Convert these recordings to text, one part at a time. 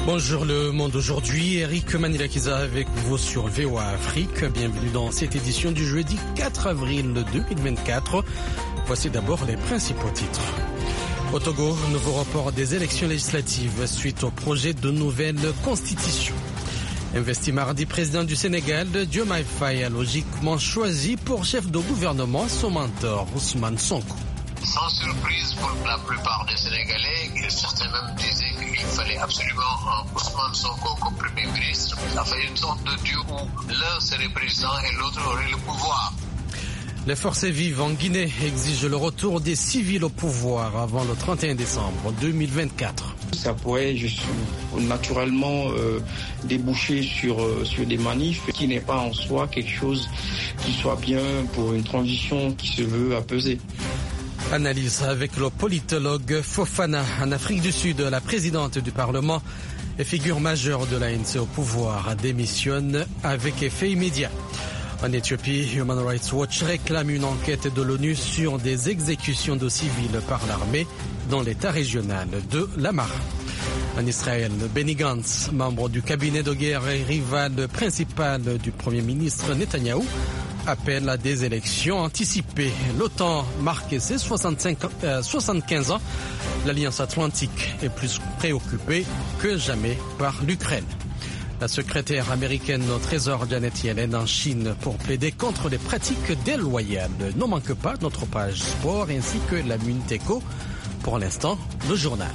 Bonjour le monde aujourd'hui, Eric Manilakiza avec vous sur VOA Afrique. Bienvenue dans cette édition du jeudi 4 avril 2024. Voici d'abord les principaux titres. Au Togo, nouveau report des élections législatives suite au projet de nouvelle constitution. Investi mardi, président du Sénégal, Diomaye Faye a logiquement choisi pour chef de gouvernement son mentor, Ousmane Sonko. Sans surprise pour la plupart des Sénégalais, certains même disaient qu'il fallait absolument un Ousmane Sonko comme Premier ministre. Ça fait une sorte de duo où l'un serait président et l'autre aurait le pouvoir. Les forces vives en Guinée exigent le retour des civils au pouvoir avant le 31 décembre 2024. Ça pourrait naturellement déboucher sur des manifs qui n'est pas en soi quelque chose qui soit bien pour une transition qui se veut apaisée. Analyse avec le politologue Fofana. En Afrique du Sud, la présidente du Parlement et figure majeure de l'ANC au pouvoir démissionne avec effet immédiat. En Éthiopie, Human Rights Watch réclame une enquête de l'ONU sur des exécutions de civils par l'armée dans l'état régional de l'Amara. En Israël, Benny Gantz, membre du cabinet de guerre et rival principal du Premier ministre Netanyahou, appelle à des élections anticipées. L'OTAN marque ses 75 ans. L'Alliance Atlantique est plus préoccupée que jamais par l'Ukraine. La secrétaire américaine au Trésor Janet Yellen en Chine pour plaider contre les pratiques déloyales. Ne manque pas notre page sport ainsi que la Minute Éco. Pour l'instant, le journal.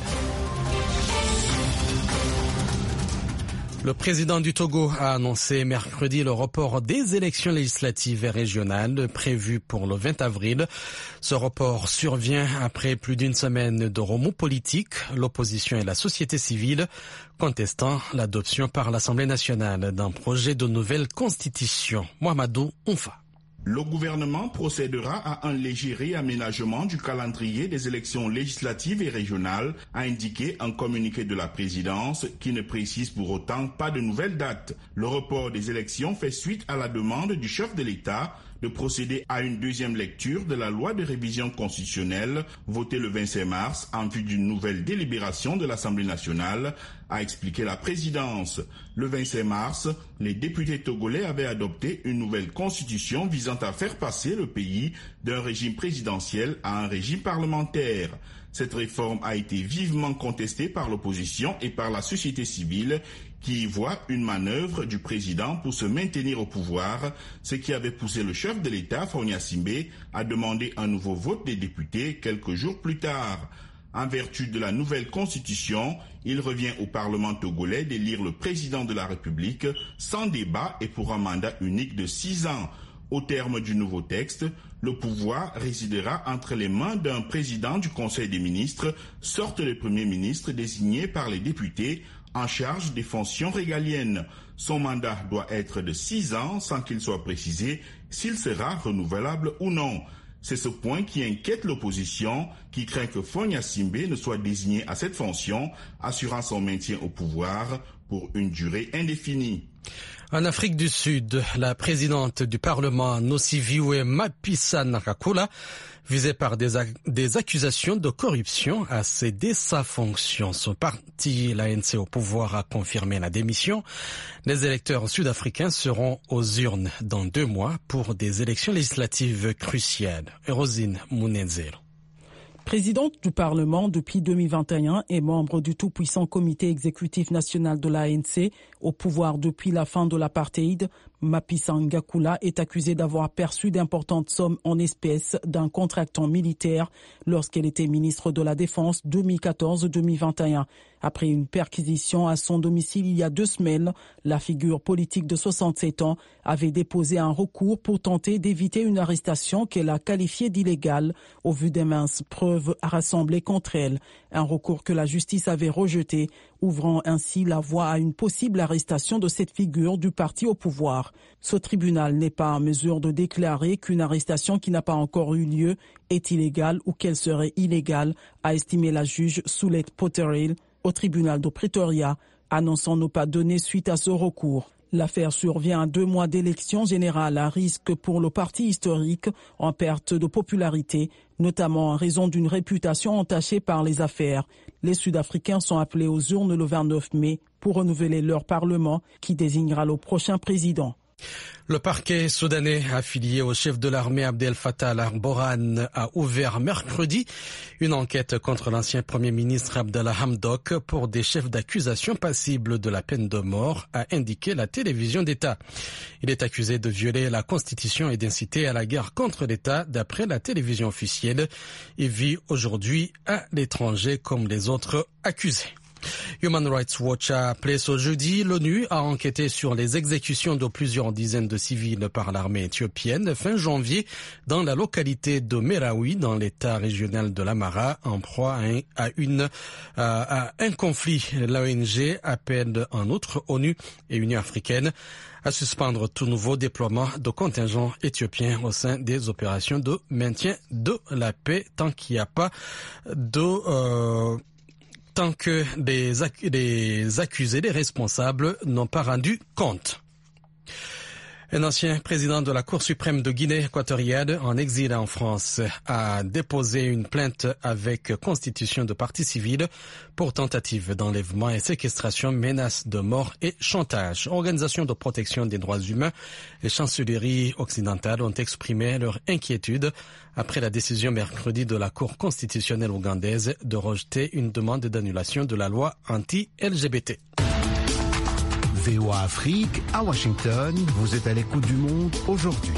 Le président du Togo a annoncé mercredi le report des élections législatives et régionales prévues pour le 20 avril. Ce report survient après plus d'une semaine de remous politiques, l'opposition et la société civile contestant l'adoption par l'Assemblée nationale d'un projet de nouvelle constitution. Mohamedou Oumfa. Le gouvernement procédera à un léger réaménagement du calendrier des élections législatives et régionales, a indiqué un communiqué de la présidence qui ne précise pour autant pas de nouvelles dates. Le report des élections fait suite à la demande du chef de l'État de procéder à une deuxième lecture de la loi de révision constitutionnelle votée le 25 mars en vue d'une nouvelle délibération de l'Assemblée nationale, a expliqué la présidence. Le 25 mars, les députés togolais avaient adopté une nouvelle constitution visant à faire passer le pays d'un régime présidentiel à un régime parlementaire. Cette réforme a été vivement contestée par l'opposition et par la société civile qui y voit une manœuvre du président pour se maintenir au pouvoir, ce qui avait poussé le chef de l'État, Fonia Simbe, à demander un nouveau vote des députés quelques jours plus tard. En vertu de la nouvelle constitution, il revient au Parlement togolais d'élire le président de la République sans débat et pour un mandat unique de 6 ans. Au terme du nouveau texte, le pouvoir résidera entre les mains d'un président du Conseil des ministres, sorte de Premier ministre désigné par les députés en charge des fonctions régaliennes. Son mandat doit être de 6 ans sans qu'il soit précisé s'il sera renouvelable ou non. C'est ce point qui inquiète l'opposition, qui craint que Fonia Simbe ne soit désigné à cette fonction, assurant son maintien au pouvoir pour une durée indéfinie. En Afrique du Sud, la présidente du Parlement, Nosiviwe Mapisa Nakakoula, visée par des accusations de corruption, a cédé sa fonction. Son parti, l'ANC au pouvoir, a confirmé la démission. Les électeurs sud-africains seront aux urnes dans 2 mois pour des élections législatives cruciales. Rosine Mounenzero. Présidente du Parlement depuis 2021 et membre du tout-puissant comité exécutif national de l'ANC, au pouvoir depuis la fin de l'apartheid, Mapisa Nkakoula est accusée d'avoir perçu d'importantes sommes en espèces d'un contractant militaire lorsqu'elle était ministre de la Défense 2014-2021. Après une perquisition à son domicile il y a 2 semaines, la figure politique de 67 ans avait déposé un recours pour tenter d'éviter une arrestation qu'elle a qualifiée d'illégale au vu des minces preuves rassemblées contre elle. Un recours que la justice avait rejeté, ouvrant ainsi la voie à une possible arrestation de cette figure du parti au pouvoir. Ce tribunal n'est pas en mesure de déclarer qu'une arrestation qui n'a pas encore eu lieu est illégale ou qu'elle serait illégale, a estimé la juge Soulette Potterill au tribunal de Pretoria, annonçant ne pas donner suite à ce recours. L'affaire survient à 2 mois d'élections générales à risque pour le parti historique en perte de popularité, notamment en raison d'une réputation entachée par les affaires. Les Sud-Africains sont appelés aux urnes le 29 mai pour renouveler leur parlement qui désignera le prochain président. Le parquet soudanais affilié au chef de l'armée Abdel Fattah al-Burhan a ouvert mercredi une enquête contre l'ancien premier ministre Abdallah Hamdok pour des chefs d'accusation passibles de la peine de mort, a indiqué la télévision d'État. Il est accusé de violer la Constitution et d'inciter à la guerre contre l'État d'après la télévision officielle. Il vit aujourd'hui à l'étranger comme les autres accusés. Human Rights Watch a appelé ce jeudi l'ONU à enquêter sur les exécutions de plusieurs dizaines de civils par l'armée éthiopienne fin janvier dans la localité de Merawi dans l'état régional de l'Amara en proie à un conflit. L'ONG appelle en outre ONU et Union africaine à suspendre tout nouveau déploiement de contingents éthiopiens au sein des opérations de maintien de la paix tant qu'il n'y a pas tant que les accusés, les responsables n'ont pas rendu compte. Un ancien président de la Cour suprême de Guinée équatoriale en exil en France a déposé une plainte avec constitution de partie civile pour tentative d'enlèvement et séquestration, menace de mort et chantage. Organisations de protection des droits humains et chancelleries occidentales ont exprimé leur inquiétude après la décision mercredi de la Cour constitutionnelle ougandaise de rejeter une demande d'annulation de la loi anti-LGBT. VOA Afrique, à Washington, vous êtes à l'écoute du monde aujourd'hui.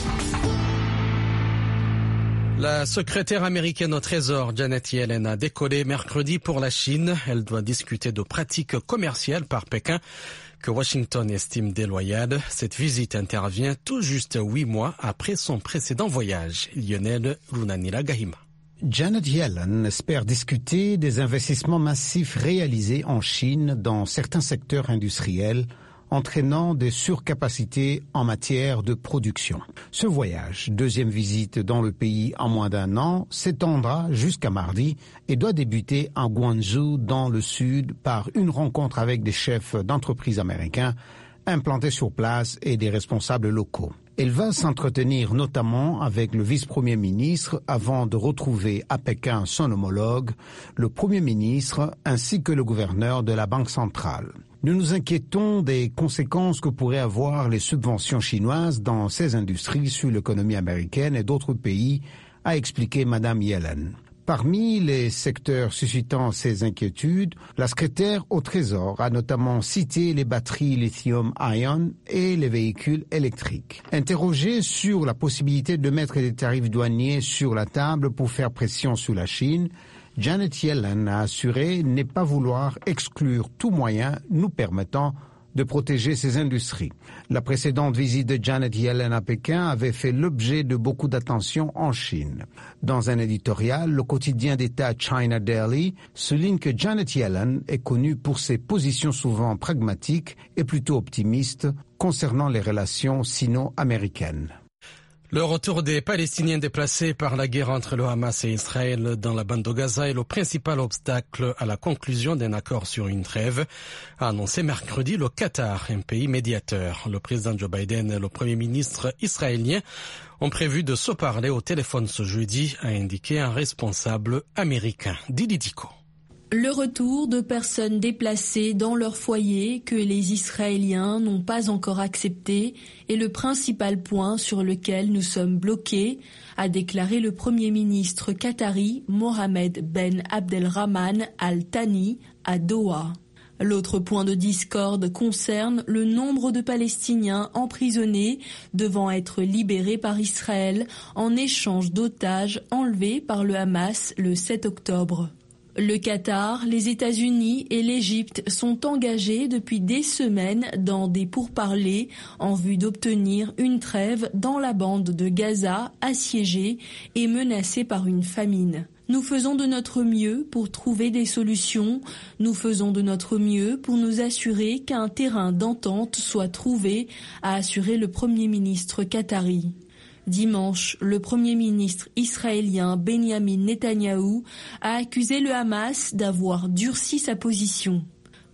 La secrétaire américaine au Trésor, Janet Yellen, a décollé mercredi pour la Chine. Elle doit discuter de pratiques commerciales par Pékin que Washington estime déloyales. Cette visite intervient tout juste 8 mois après son précédent voyage. Lionel Runanila-Gahima. Janet Yellen espère discuter des investissements massifs réalisés en Chine dans certains secteurs industriels, entraînant des surcapacités en matière de production. Ce voyage, deuxième visite dans le pays en moins d'1 an, s'étendra jusqu'à mardi et doit débuter à Guangzhou dans le sud par une rencontre avec des chefs d'entreprises américains implantés sur place et des responsables locaux. Elle va s'entretenir notamment avec le vice-premier ministre avant de retrouver à Pékin son homologue, le premier ministre ainsi que le gouverneur de la Banque centrale. Nous nous inquiétons des conséquences que pourraient avoir les subventions chinoises dans ces industries sur l'économie américaine et d'autres pays, a expliqué Mme Yellen. Parmi les secteurs suscitant ces inquiétudes, la secrétaire au Trésor a notamment cité les batteries lithium-ion et les véhicules électriques. Interrogée sur la possibilité de mettre des tarifs douaniers sur la table pour faire pression sur la Chine, Janet Yellen a assuré ne pas vouloir exclure tout moyen nous permettant de protéger ces industries. La précédente visite de Janet Yellen à Pékin avait fait l'objet de beaucoup d'attention en Chine. Dans un éditorial, le quotidien d'État China Daily souligne que Janet Yellen est connue pour ses positions souvent pragmatiques et plutôt optimistes concernant les relations sino-américaines. Le retour des Palestiniens déplacés par la guerre entre le Hamas et Israël dans la bande de Gaza est le principal obstacle à la conclusion d'un accord sur une trêve, a annoncé mercredi le Qatar, un pays médiateur. Le président Joe Biden et le premier ministre israélien ont prévu de se parler au téléphone ce jeudi, a indiqué un responsable américain. Didi Diko. Le retour de personnes déplacées dans leur foyer que les Israéliens n'ont pas encore accepté est le principal point sur lequel nous sommes bloqués, a déclaré le Premier ministre qatari Mohamed Ben Abdelrahman Al Thani à Doha. L'autre point de discorde concerne le nombre de Palestiniens emprisonnés devant être libérés par Israël en échange d'otages enlevés par le Hamas le 7 octobre. Le Qatar, les États-Unis et l'Égypte sont engagés depuis des semaines dans des pourparlers en vue d'obtenir une trêve dans la bande de Gaza assiégée et menacée par une famine. Nous faisons de notre mieux pour trouver des solutions. Nous faisons de notre mieux pour nous assurer qu'un terrain d'entente soit trouvé, a assuré le Premier ministre qatari. Dimanche, le Premier ministre israélien Benjamin Netanyahou a accusé le Hamas d'avoir durci sa position.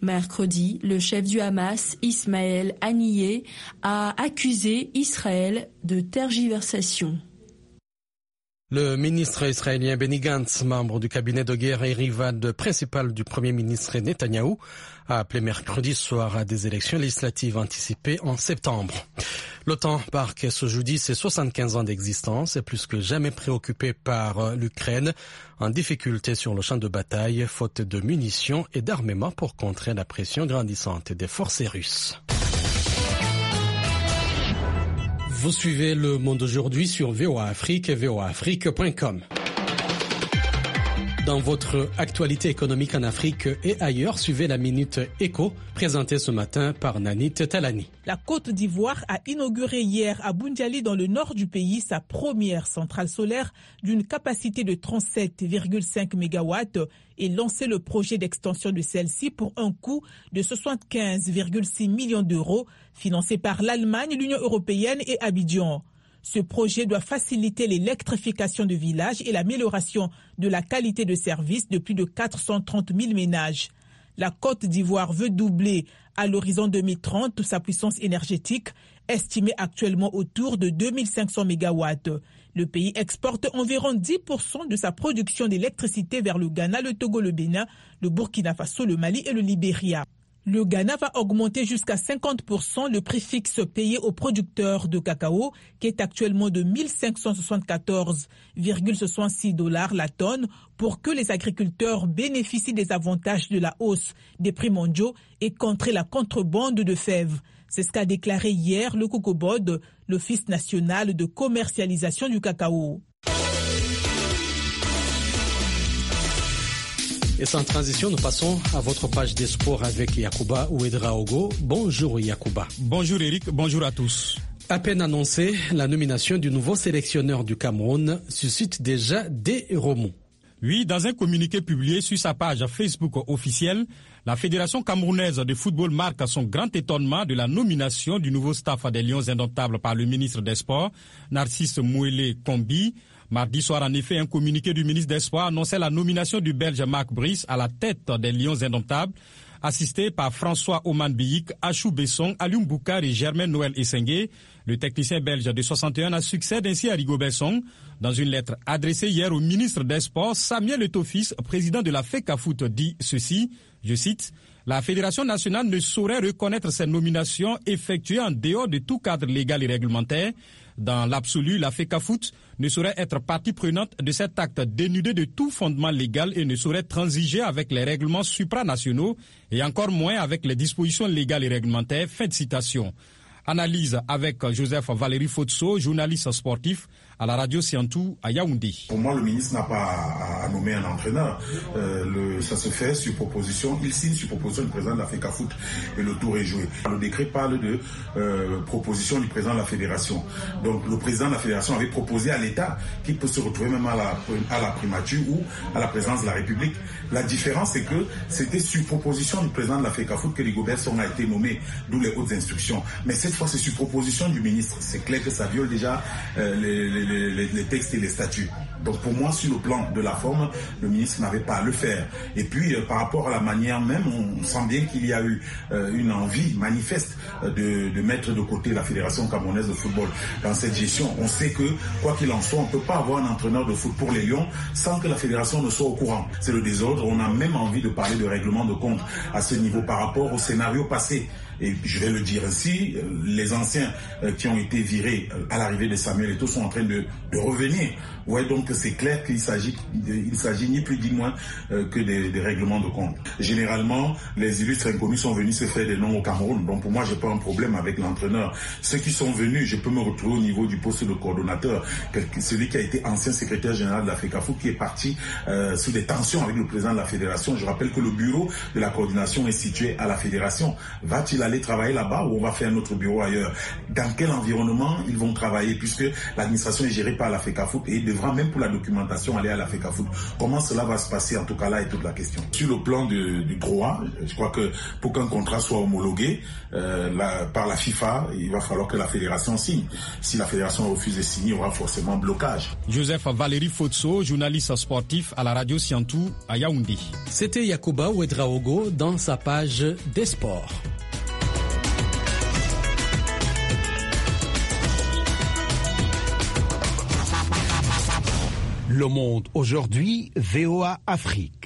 Mercredi, le chef du Hamas, Ismaël Haniyeh, a accusé Israël de tergiversation. Le ministre israélien Benny Gantz, membre du cabinet de guerre et rival principal du Premier ministre Netanyahou, a appelé mercredi soir à des élections législatives anticipées en septembre. L'OTAN marque ce jeudi ses 75 ans d'existence et plus que jamais préoccupé par l'Ukraine, en difficulté sur le champ de bataille, faute de munitions et d'armement pour contrer la pression grandissante des forces russes. Vous suivez Le Monde aujourd'hui sur VOA Afrique et voaafrique.com. Dans votre actualité économique en Afrique et ailleurs, suivez la Minute Éco, présentée ce matin par Nanit Talani. La Côte d'Ivoire a inauguré hier à Boundiali, dans le nord du pays, sa première centrale solaire d'une capacité de 37,5 MW et lancé le projet d'extension de celle-ci pour un coût de 75,6 millions d'euros, financé par l'Allemagne, l'Union européenne et Abidjan. Ce projet doit faciliter l'électrification de villages et l'amélioration de la qualité de service de plus de 430 000 ménages. La Côte d'Ivoire veut doubler à l'horizon 2030 sa puissance énergétique, estimée actuellement autour de 2500 MW. Le pays exporte environ 10% de sa production d'électricité vers le Ghana, le Togo, le Bénin, le Burkina Faso, le Mali et le Libéria. Le Ghana va augmenter jusqu'à 50% le prix fixe payé aux producteurs de cacao, qui est actuellement de 1574,66 $ la tonne, pour que les agriculteurs bénéficient des avantages de la hausse des prix mondiaux et contrer la contrebande de fèves. C'est ce qu'a déclaré hier le COCOBOD, l'Office national de commercialisation du cacao. Et sans transition, nous passons à votre page des sports avec Yacouba Ouedraogo. Bonjour Yacouba. Bonjour Eric, bonjour à tous. À peine annoncé, la nomination du nouveau sélectionneur du Cameroun suscite déjà des remous. Oui, dans un communiqué publié sur sa page Facebook officielle, la Fédération camerounaise de football marque son grand étonnement de la nomination du nouveau staff des Lions indomptables par le ministre des Sports, Narcisse Mouélé Kombi. Mardi soir, en effet, un communiqué du ministre des Sports annonçait la nomination du Belge Marc Brice à la tête des Lions indomptables, assisté par François Oman Biyik, Achou Besson, Alioum Boukar et Germain Noël Essengue. Le technicien belge de 61 ans succède ainsi à Rigo Besson. Dans une lettre adressée hier au ministre des Sports, Samuel Etofis, président de la FECAFOOT, dit ceci, je cite, « La Fédération nationale ne saurait reconnaître ces nominations effectuées en dehors de tout cadre légal et réglementaire. Dans l'absolu, la FECAFOOT ne saurait être partie prenante de cet acte dénudé de tout fondement légal et ne saurait transiger avec les règlements supranationaux et encore moins avec les dispositions légales et réglementaires. » Fin de citation. Analyse avec Joseph Valéry Fotso, journaliste sportif à la radio Siantou à Yaoundé. Pour moi, le ministre n'a pas à nommer un entraîneur. Ça se fait sur proposition. Il signe sur proposition du président de la FECAFOOT et le tour est joué. Le décret parle de proposition du président de la fédération. Donc le président de la fédération avait proposé à l'État qu'il peut se retrouver même à la primature ou à la présidence de la République. La différence, c'est que c'était sur proposition du président de la FECAFOOT que Rigo Besson a été nommé, d'où les hautes instructions. Mais cette fois, c'est sur proposition du ministre. C'est clair que ça viole déjà les textes et les statuts. Donc pour moi, sur le plan de la forme, le ministre n'avait pas à le faire. Et puis par rapport à la manière même, on sent bien qu'il y a eu une envie manifeste de mettre de côté la Fédération camerounaise de football dans cette gestion. On sait que, quoi qu'il en soit, on ne peut pas avoir un entraîneur de foot pour les Lions sans que la Fédération ne soit au courant. C'est le désordre. On a même envie de parler de règlement de compte à ce niveau par rapport au scénario passé. Et je vais le dire ainsi, les anciens qui ont été virés à l'arrivée de Samuel Eto'o sont en train de revenir. Ouais, donc c'est clair qu'il s'agit ni plus ni moins que des règlements de compte. Généralement, les illustres inconnus sont venus se faire des noms au Cameroun. Donc pour moi, j'ai pas un problème avec l'entraîneur. Ceux qui sont venus, je peux me retrouver au niveau du poste de coordonnateur. Celui qui a été ancien secrétaire général de la FECAFOOT, qui est parti sous des tensions avec le président de la fédération. Je rappelle que le bureau de la coordination est situé à la fédération. Va-t-il aller aller travailler là-bas ou on va faire notre bureau ailleurs? Dans quel environnement ils vont travailler, puisque l'administration est gérée par la FECAFOOT et il devra même pour la documentation aller à la FECAFOOT. Comment cela va se passer? En tout cas, là est toute la question. Sur le plan du droit, je crois que pour qu'un contrat soit homologué par la FIFA, il va falloir que la fédération signe. Si la fédération refuse de signer, il y aura forcément blocage. Joseph Valérie Fotso, journaliste sportif à la radio Siantou à Yaoundé. C'était Yacouba Ouedraogo dans sa page des sports. Le Monde aujourd'hui, VOA Afrique.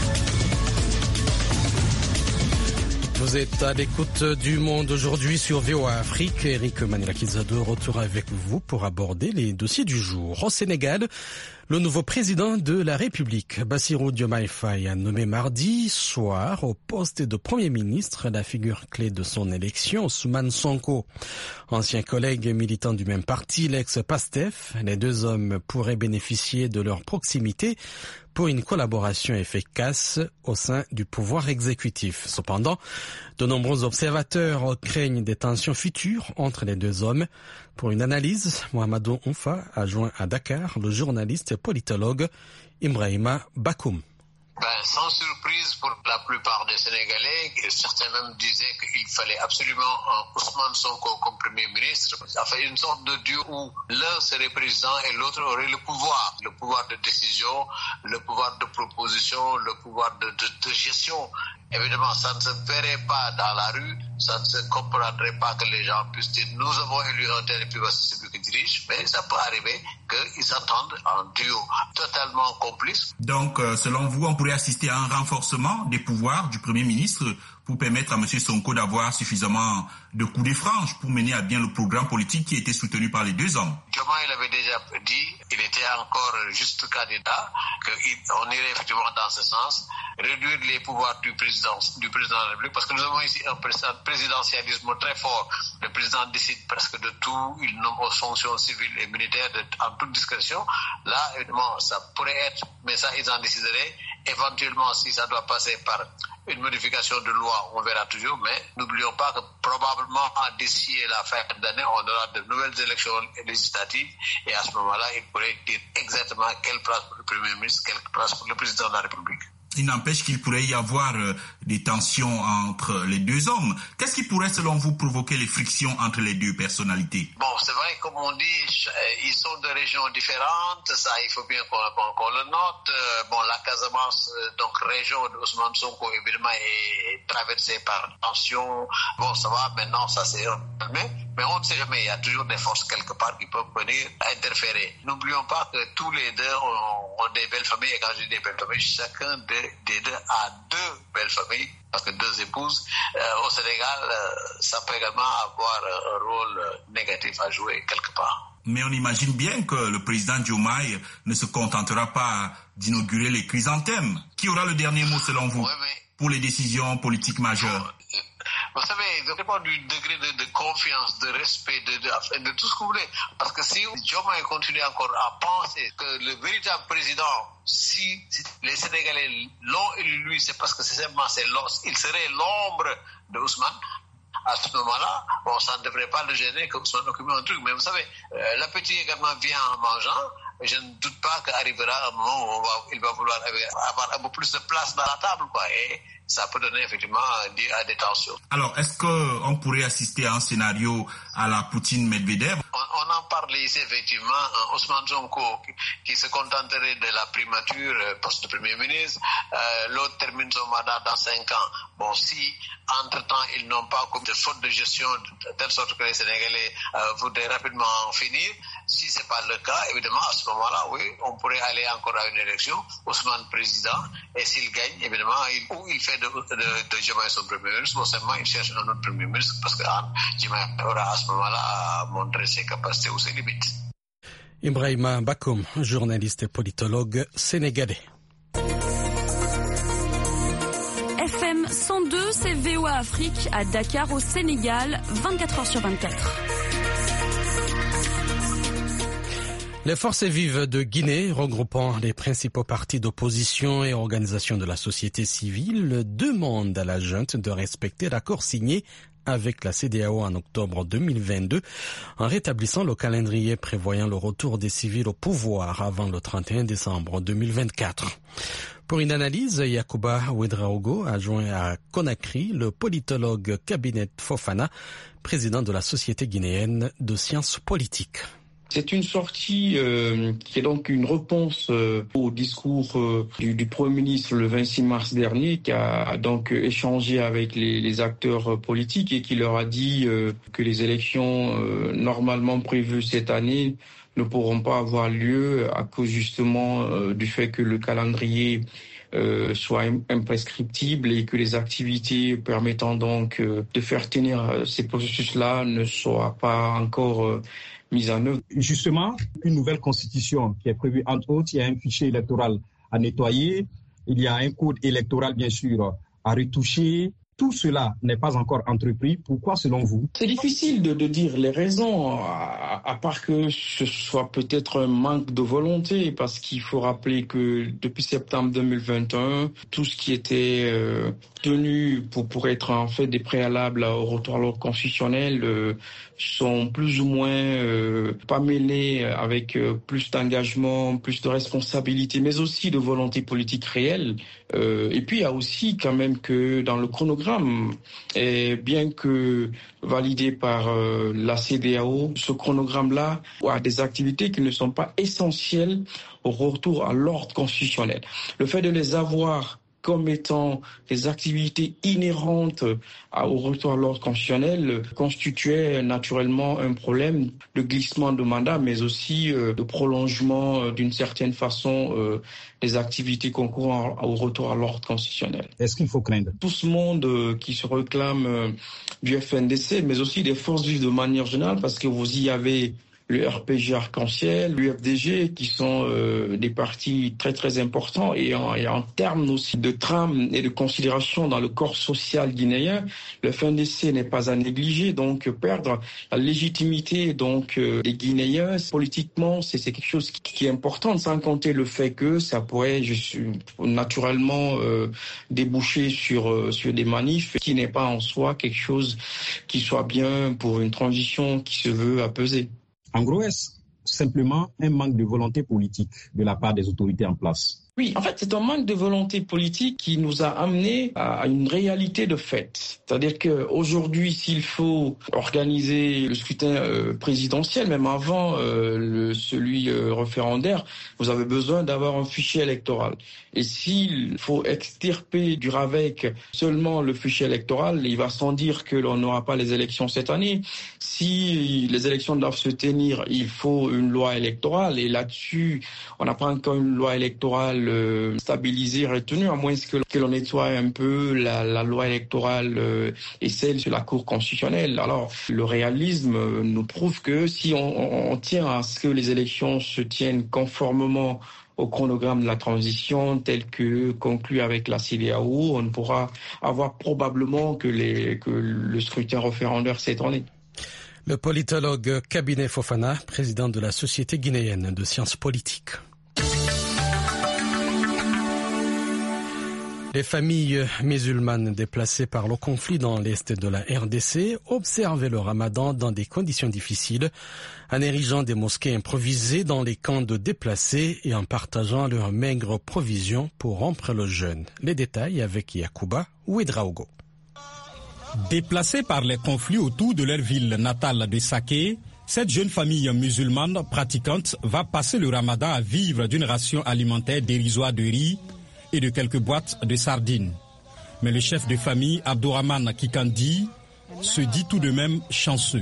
Vous êtes à l'écoute du Monde aujourd'hui sur VOA Afrique. Eric Manilakizado retour avec vous pour aborder les dossiers du jour. Au Sénégal, le nouveau président de la République, Bassirou Diomaye Faye, a nommé mardi soir au poste de Premier ministre la figure clé de son élection, Ousmane Sonko. Ancien collègue et militant du même parti, l'ex-PASTEF, les deux hommes pourraient bénéficier de leur proximité pour une collaboration efficace au sein du pouvoir exécutif. Cependant, de nombreux observateurs craignent des tensions futures entre les deux hommes. Pour une analyse, Mohamedou Oumfa a joint à Dakar le journaliste et politologue Ibrahima Bakoum. Sans surprise pour la plupart des Sénégalais, certains même disaient qu'il fallait absolument Ousmane Sonko comme Premier ministre. Ça fait une sorte de duo où l'un serait président et l'autre aurait le pouvoir de décision, le pouvoir de proposition, le pouvoir de gestion. Évidemment, ça ne se verrait pas dans la rue, ça ne se comprendrait pas que les gens puissent dire « nous avons élu un tel et puis voici celui qui dirige », mais ça peut arriver qu'ils s'entendent en duo totalement complice. Donc, selon vous, on pourrait assister à un renforcement des pouvoirs du Premier ministre pour permettre à M. Sonko d'avoir suffisamment de coups de franche pour mener à bien le programme politique qui était soutenu par les deux hommes. Diomaye l'avait déjà dit, il était encore juste candidat, qu'on irait effectivement dans ce sens, réduire les pouvoirs du président de la République, parce que nous avons ici un présidentialisme très fort. Le président décide presque de tout, il nomme aux fonctions civiles et militaires en toute discrétion. Là, évidemment, ça pourrait être, mais ça, ils en décideraient. Éventuellement, si ça doit passer par une modification de loi, on verra toujours, mais n'oublions pas que probablement d'ici la fin d'année, on aura de nouvelles élections législatives et à ce moment-là, il pourrait dire exactement quelle place pour le Premier ministre, quelle place pour le président de la République. Il n'empêche qu'il pourrait y avoir des tensions entre les deux hommes. Qu'est-ce qui pourrait, selon vous, provoquer les frictions entre les deux personnalités? Bon, c'est vrai, comme on dit, ils sont de régions différentes. Ça, il faut bien qu'on le note. Bon, la Casamance, donc région de Ousmane Sonko, évidemment, est traversée par tensions. Bon, ça va, maintenant, ça s'est calmé. Mais on ne sait jamais, il y a toujours des forces quelque part qui peuvent venir interférer. N'oublions pas que tous les deux ont des belles familles. Et quand je dis des belles familles, chacun des deux a deux belles familles, parce que deux épouses. Au Sénégal, ça peut également avoir un rôle négatif à jouer quelque part. Mais on imagine bien que le président Diomaye ne se contentera pas d'inaugurer les chrysanthèmes. Qui aura le dernier mot selon vous pour les décisions politiques majeures? Vous savez, ça dépend du degré de confiance, de respect, de tout ce que vous voulez. Parce que si Diomaye continue encore à penser que le véritable président, si les Sénégalais l'ont élu lui, c'est parce que c'est simplement il serait l'ombre de Ousmane. À ce moment-là, bon, ça ne devrait pas le gêner que Ousmane occupe un truc. Mais vous savez, l'appétit également vient en mangeant. Je ne doute pas qu'arrivera un moment où il va vouloir avoir un peu plus de place dans la table, quoi. Et ça peut donner effectivement lieu à des tensions. Alors, est-ce qu'on pourrait assister à un scénario à la Poutine-Medvedev? On en parle ici effectivement, Ousmane Sonko qui se contenterait de la primature poste de Premier ministre, l'autre termine son mandat dans 5 ans. Bon, si entre-temps ils n'ont pas commis de faute de gestion de telle sorte que les Sénégalais voudraient rapidement en finir, si ce n'est pas le cas, évidemment à ce moment-là, oui, on pourrait aller encore à une élection, Ousmane président, et s'il gagne, évidemment, il fait de Diomaye son Premier ministre, bon, seulement il cherche un autre Premier ministre, parce que Diomaye aura à ce moment-là montré ses capacités ou ses limites. Ibrahima Bakoum, journaliste et politologue sénégalais. FM 102, c'est VOA Afrique à Dakar au Sénégal, 24h sur 24. Les forces vives de Guinée, regroupant les principaux partis d'opposition et organisations de la société civile, demandent à la junte de respecter l'accord signé avec la CEDEAO en octobre 2022, en rétablissant le calendrier prévoyant le retour des civils au pouvoir avant le 31 décembre 2024. Pour une analyse, Yacouba Ouedraogo a joint à Conakry le politologue Cabinet Fofana, président de la Société guinéenne de sciences politiques. C'est une sortie qui est donc une réponse au discours du Premier ministre le 26 mars dernier, qui a donc échangé avec les acteurs politiques et qui leur a dit que les élections normalement prévues cette année ne pourront pas avoir lieu à cause justement du fait que le calendrier soit imprescriptible et que les activités permettant donc de faire tenir ces processus-là ne soient pas encore mise en œuvre. Justement, une nouvelle constitution qui est prévue, entre autres, il y a un fichier électoral à nettoyer, il y a un code électoral, bien sûr, à retoucher. Tout cela n'est pas encore entrepris. Pourquoi, selon vous? C'est difficile de dire les raisons, à part que ce soit peut-être un manque de volonté, parce qu'il faut rappeler que depuis septembre 2021, tout ce qui était tenu pour être en fait des préalables au retour à l'ordre constitutionnel sont plus ou moins pas mêlés avec plus d'engagement, plus de responsabilité, mais aussi de volonté politique réelle. Et puis il y a aussi quand même que dans le chronogramme, et bien que validé par la CEDEAO, ce chronogramme-là a des activités qui ne sont pas essentielles au retour à l'ordre constitutionnel. Le fait de les avoir comme étant des activités inhérentes au retour à l'ordre constitutionnel constituait naturellement un problème de glissement de mandat, mais aussi de prolongement d'une certaine façon des activités concourant au retour à l'ordre constitutionnel. Est-ce qu'il faut craindre? Tout ce monde qui se réclame du FNDC, mais aussi des forces vives de manière générale, parce que vous y avez le RPG Arc-en-Ciel, l'UFDG, qui sont des partis très très importants et en termes aussi de trame et de considération dans le corps social guinéen, le FNDC n'est pas à négliger. Donc perdre la légitimité donc des Guinéens politiquement, c'est quelque chose qui est important, sans compter le fait que ça pourrait naturellement déboucher sur des manifs, qui n'est pas en soi quelque chose qui soit bien pour une transition qui se veut apaisée. En gros, est-ce simplement un manque de volonté politique de la part des autorités en place? Oui, en fait, c'est un manque de volonté politique qui nous a amené à une réalité de fait. C'est-à-dire qu'aujourd'hui, s'il faut organiser le scrutin présidentiel, même avant celui référendaire, vous avez besoin d'avoir un fichier électoral. Et s'il faut extirper du RAVEC seulement le fichier électoral, il va sans dire que l'on n'aura pas les élections cette année. Si les élections doivent se tenir, il faut une loi électorale. Et là-dessus, on n'a pas encore une loi électorale stabilisée, retenue, à moins que l'on nettoie un peu la loi électorale et celle sur la Cour constitutionnelle. Alors, le réalisme nous prouve que si on tient à ce que les élections se tiennent conformément au chronogramme de la transition tel que conclu avec la CEDEAO, on ne pourra avoir probablement que le scrutin référendaire cette année. Le politologue Cabinet Fofana, président de la Société guinéenne de sciences politiques. Les familles musulmanes déplacées par le conflit dans l'est de la RDC observaient le ramadan dans des conditions difficiles, en érigeant des mosquées improvisées dans les camps de déplacés et en partageant leurs maigres provisions pour rompre le jeûne. Les détails avec Yacouba Ouedraogo. Déplacés par les conflits autour de leur ville natale de Saké, cette jeune famille musulmane pratiquante va passer le ramadan à vivre d'une ration alimentaire dérisoire de riz et de quelques boîtes de sardines. Mais le chef de famille, Abdourahmane Kikandi, se dit tout de même chanceux.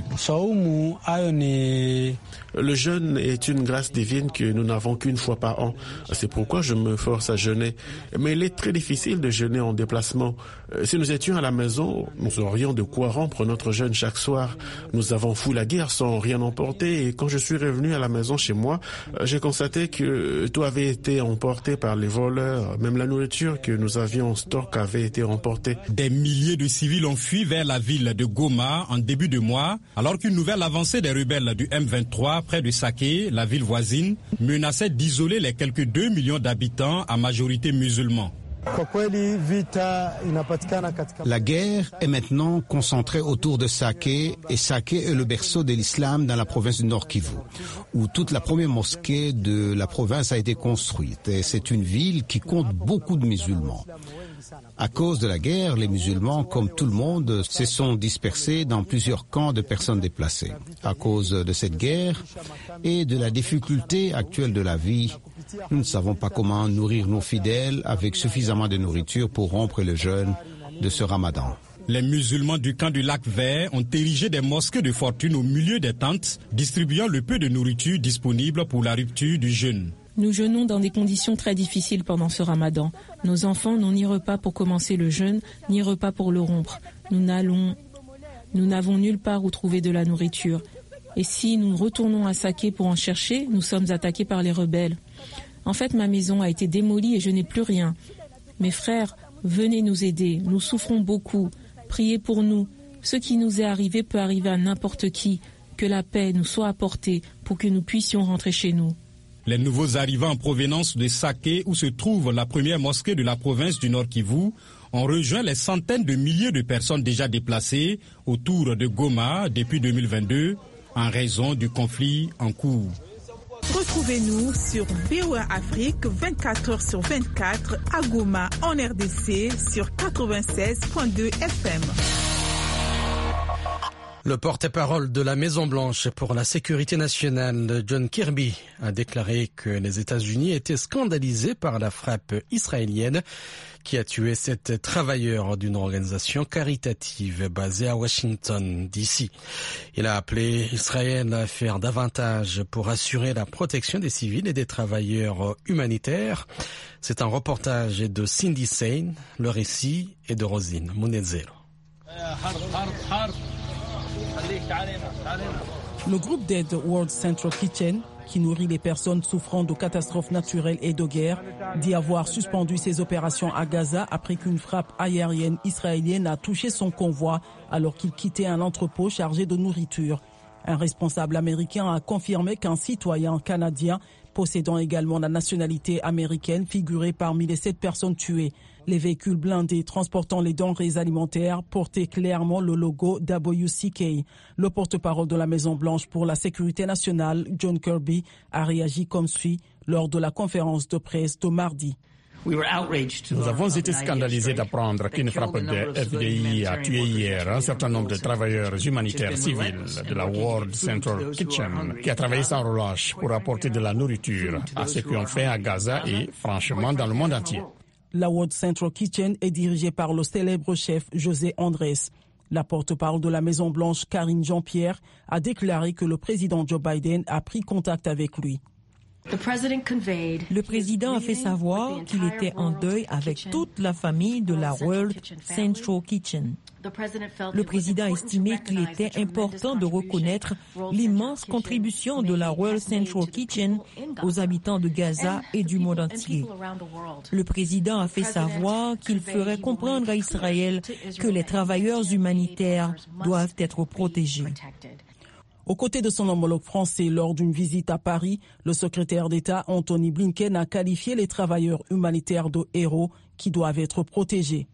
Le jeûne est une grâce divine que nous n'avons qu'une fois par an. C'est pourquoi je me force à jeûner. Mais il est très difficile de jeûner en déplacement. Si nous étions à la maison, nous aurions de quoi rompre notre jeûne chaque soir. Nous avons fui la guerre sans rien emporter et quand je suis revenu à la maison chez moi, j'ai constaté que tout avait été emporté par les voleurs. Même la nourriture que nous avions en stock avait été emportée. Des milliers de civils ont fui vers la ville de de Goma en début de mois, alors qu'une nouvelle avancée des rebelles du M23 près de Saké, la ville voisine, menaçait d'isoler les quelques 2 millions d'habitants à majorité musulmans. La guerre est maintenant concentrée autour de Saké, et Saké est le berceau de l'islam dans la province du Nord Kivu, où toute la première mosquée de la province a été construite. Et c'est une ville qui compte beaucoup de musulmans. À cause de la guerre, les musulmans, comme tout le monde, se sont dispersés dans plusieurs camps de personnes déplacées. À cause de cette guerre et de la difficulté actuelle de la vie, nous ne savons pas comment nourrir nos fidèles avec suffisamment de nourriture pour rompre le jeûne de ce ramadan. Les musulmans du camp du lac Vert ont érigé des mosquées de fortune au milieu des tentes, distribuant le peu de nourriture disponible pour la rupture du jeûne. Nous jeûnons dans des conditions très difficiles pendant ce ramadan. Nos enfants n'ont ni repas pour commencer le jeûne, ni repas pour le rompre. Nous n'avons nulle part où trouver de la nourriture. Et si nous retournons à Saké pour en chercher, nous sommes attaqués par les rebelles. En fait, ma maison a été démolie et je n'ai plus rien. Mes frères, venez nous aider. Nous souffrons beaucoup. Priez pour nous. Ce qui nous est arrivé peut arriver à n'importe qui. Que la paix nous soit apportée pour que nous puissions rentrer chez nous. Les nouveaux arrivants en provenance de Saké, où se trouve la première mosquée de la province du Nord Kivu, ont rejoint les centaines de milliers de personnes déjà déplacées autour de Goma depuis 2022 en raison du conflit en cours. Retrouvez-nous sur VOA Afrique 24h/24 à Goma en RDC sur 96.2 FM. Le porte-parole de la Maison-Blanche pour la sécurité nationale, John Kirby, a déclaré que les États-Unis étaient scandalisés par la frappe israélienne qui a tué 7 travailleurs d'une organisation caritative basée à Washington, D.C. Il a appelé Israël à faire davantage pour assurer la protection des civils et des travailleurs humanitaires. C'est un reportage de Cindy Sain, le récit est de Rosine Munezero. Le groupe d'aide World Central Kitchen, qui nourrit les personnes souffrant de catastrophes naturelles et de guerre, dit avoir suspendu ses opérations à Gaza après qu'une frappe aérienne israélienne a touché son convoi alors qu'il quittait un entrepôt chargé de nourriture. Un responsable américain a confirmé qu'un citoyen canadien possédant également la nationalité américaine figurait parmi les 7 personnes tuées. Les véhicules blindés transportant les denrées alimentaires portaient clairement le logo WCK. Le porte-parole de la Maison-Blanche pour la sécurité nationale, John Kirby, a réagi comme suit lors de la conférence de presse de mardi. Nous avons été scandalisés d'apprendre qu'une frappe de FDI a tué hier un certain nombre de travailleurs humanitaires civils de la World Central Kitchen qui a travaillé sans relâche pour apporter de la nourriture à ceux qui ont faim à Gaza et franchement dans le monde entier. La World Central Kitchen est dirigée par le célèbre chef José Andrés. La porte-parole de la Maison-Blanche, Karine Jean-Pierre, a déclaré que le président Joe Biden a pris contact avec lui. Le président a fait savoir qu'il était en deuil avec toute la famille de la World Central Kitchen. Le président a estimé qu'il était important de reconnaître l'immense contribution de la World Central Kitchen aux habitants de Gaza et du monde entier. Le président a fait savoir qu'il ferait comprendre à Israël que les travailleurs humanitaires doivent être protégés. Aux côtés de son homologue français lors d'une visite à Paris, le secrétaire d'État Anthony Blinken a qualifié les travailleurs humanitaires de héros qui doivent être protégés.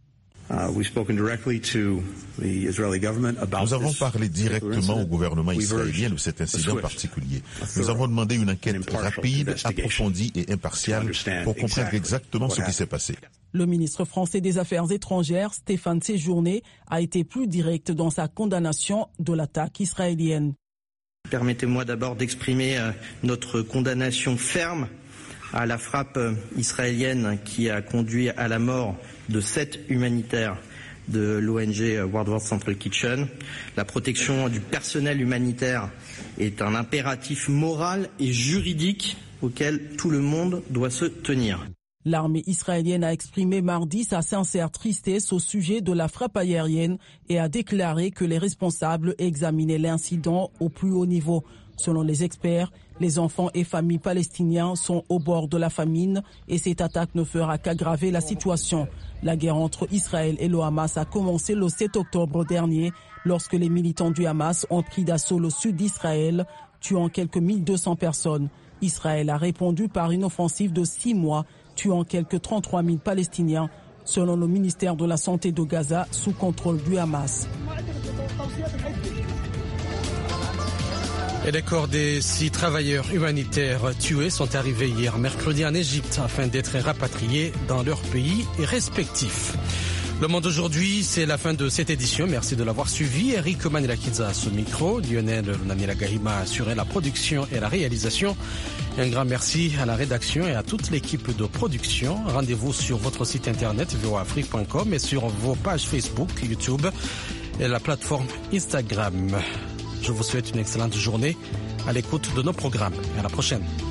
Nous avons parlé directement au gouvernement israélien de cet incident particulier. Nous avons demandé une enquête rapide, approfondie et impartiale pour comprendre exactement ce qui s'est passé. Le ministre français des Affaires étrangères, Stéphane Séjourné, a été plus direct dans sa condamnation de l'attaque israélienne. Permettez-moi d'abord d'exprimer notre condamnation ferme à la frappe israélienne qui a conduit à la mort de 7 humanitaires de l'ONG World Central Kitchen. La protection du personnel humanitaire est un impératif moral et juridique auquel tout le monde doit se tenir. L'armée israélienne a exprimé mardi sa sincère tristesse au sujet de la frappe aérienne et a déclaré que les responsables examinaient l'incident au plus haut niveau. Selon les experts, les enfants et familles palestiniens sont au bord de la famine et cette attaque ne fera qu'aggraver la situation. La guerre entre Israël et le Hamas a commencé le 7 octobre dernier lorsque les militants du Hamas ont pris d'assaut le sud d'Israël, tuant quelques 1200 personnes. Israël a répondu par une offensive de 6 mois, tuant quelques 33 000 Palestiniens, selon le ministère de la Santé de Gaza, sous contrôle du Hamas. Et les corps des 6 travailleurs humanitaires tués sont arrivés hier mercredi en Égypte afin d'être rapatriés dans leur pays respectifs. Le Monde aujourd'hui, c'est la fin de cette édition. Merci de l'avoir suivi. Eric Manilakidza à ce micro. Lionel Nanila Gahima a assuré la production et la réalisation. Et un grand merci à la rédaction et à toute l'équipe de production. Rendez-vous sur votre site internet voafrique.com et sur vos pages Facebook, YouTube et la plateforme Instagram. Je vous souhaite une excellente journée à l'écoute de nos programmes. Et à la prochaine.